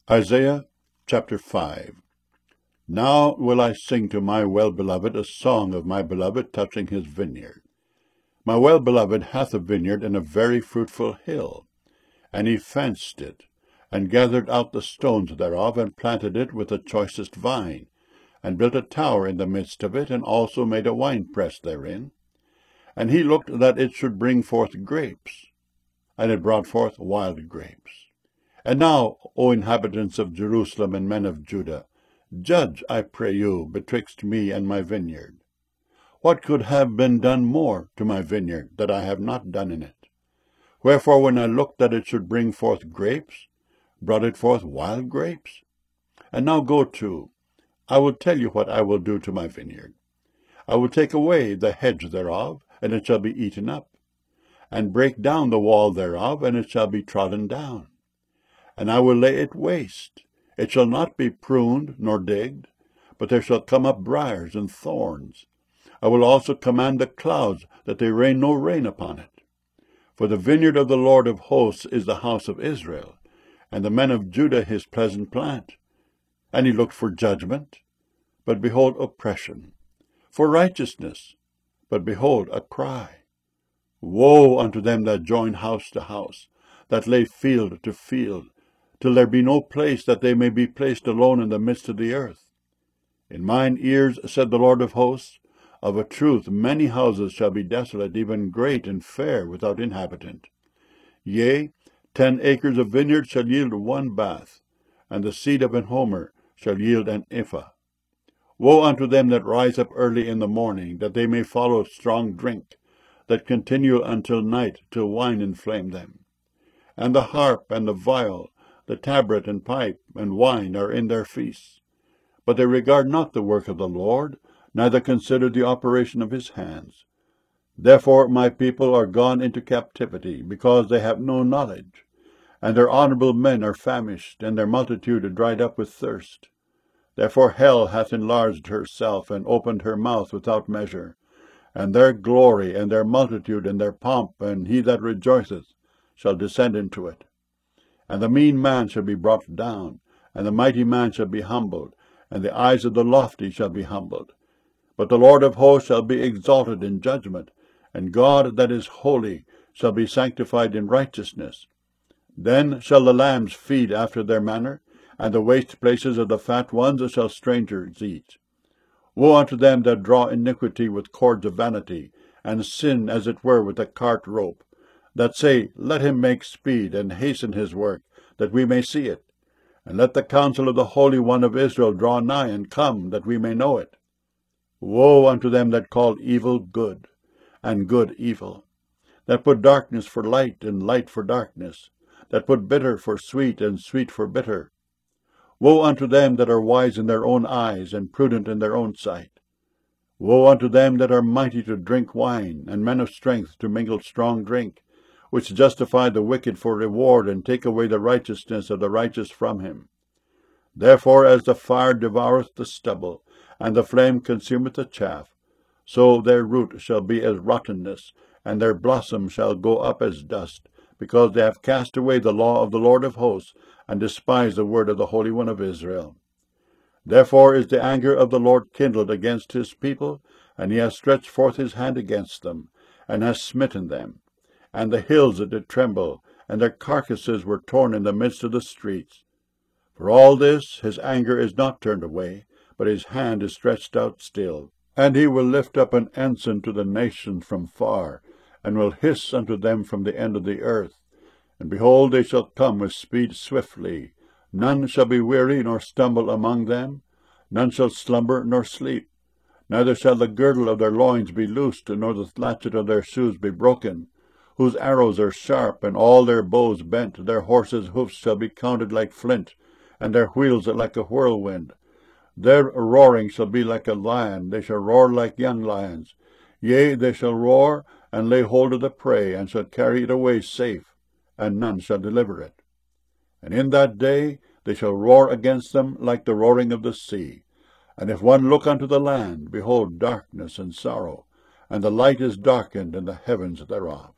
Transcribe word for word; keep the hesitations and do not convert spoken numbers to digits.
Isaiah chapter five. Now will I sing to my well-beloved a song of my beloved touching his vineyard. My well-beloved hath a vineyard in a very fruitful hill, and he fenced it, and gathered out the stones thereof, and planted it with the choicest vine, and built a tower in the midst of it, and also made a winepress therein. And he looked that it should bring forth grapes, and it brought forth wild grapes. And now, O inhabitants of Jerusalem and men of Judah, judge, I pray you, betwixt me and my vineyard. What could have been done more to my vineyard that I have not done in it? Wherefore, when I looked that it should bring forth grapes, brought it forth wild grapes? And now go to, I will tell you what I will do to my vineyard. I will take away the hedge thereof, and it shall be eaten up, and break down the wall thereof, and it shall be trodden down. And I will lay it waste. It shall not be pruned nor digged, but there shall come up briars and thorns. I will also command the clouds, that they rain no rain upon it. For the vineyard of the Lord of hosts is the house of Israel, and the men of Judah his pleasant plant. And he looked for judgment, but behold oppression, for righteousness, but behold a cry. Woe unto them that join house to house, that lay field to field, till there be no place that they may be placed alone in the midst of the earth. In mine ears, said the Lord of hosts, of a truth many houses shall be desolate, even great and fair, without inhabitant. Yea, ten acres of vineyard shall yield one bath, and the seed of an homer shall yield an ephah. Woe unto them that rise up early in the morning, that they may follow strong drink, that continue until night, till wine inflame them. And the harp and the viol, the tabret and pipe and wine are in their feasts. But they regard not the work of the Lord, neither consider the operation of his hands. Therefore my people are gone into captivity, because they have no knowledge. And their honorable men are famished, and their multitude dried up with thirst. Therefore hell hath enlarged herself, and opened her mouth without measure. And their glory, and their multitude, and their pomp, and he that rejoiceth, shall descend into it. And the mean man shall be brought down, and the mighty man shall be humbled, and the eyes of the lofty shall be humbled. But the Lord of hosts shall be exalted in judgment, and God that is holy shall be sanctified in righteousness. Then shall the lambs feed after their manner, and the waste places of the fat ones shall strangers eat. Woe unto them that draw iniquity with cords of vanity, and sin as it were with a cart rope, that say, Let him make speed, and hasten his work, that we may see it. And let the counsel of the Holy One of Israel draw nigh, and come, that we may know it. Woe unto them that call evil good, and good evil, that put darkness for light, and light for darkness, that put bitter for sweet, and sweet for bitter. Woe unto them that are wise in their own eyes, and prudent in their own sight. Woe unto them that are mighty to drink wine, and men of strength to mingle strong drink, which justify the wicked for reward, and take away the righteousness of the righteous from him. Therefore as the fire devoureth the stubble, and the flame consumeth the chaff, so their root shall be as rottenness, and their blossom shall go up as dust, because they have cast away the law of the Lord of hosts, and despised the word of the Holy One of Israel. Therefore is the anger of the Lord kindled against his people, and he has stretched forth his hand against them, and has smitten them. And the hills did tremble, and their carcasses were torn in the midst of the streets. For all this his anger is not turned away, but his hand is stretched out still. And he will lift up an ensign to the nations from far, and will hiss unto them from the end of the earth. And behold, they shall come with speed swiftly. None shall be weary nor stumble among them. None shall slumber nor sleep. Neither shall the girdle of their loins be loosed, nor the latchet of their shoes be broken. Whose arrows are sharp, and all their bows bent. Their horses' hoofs shall be counted like flint, and their wheels like a whirlwind. Their roaring shall be like a lion, they shall roar like young lions. Yea, they shall roar, and lay hold of the prey, and shall carry it away safe, and none shall deliver it. And in that day they shall roar against them like the roaring of the sea. And if one look unto the land, behold darkness and sorrow, and the light is darkened in the heavens thereof.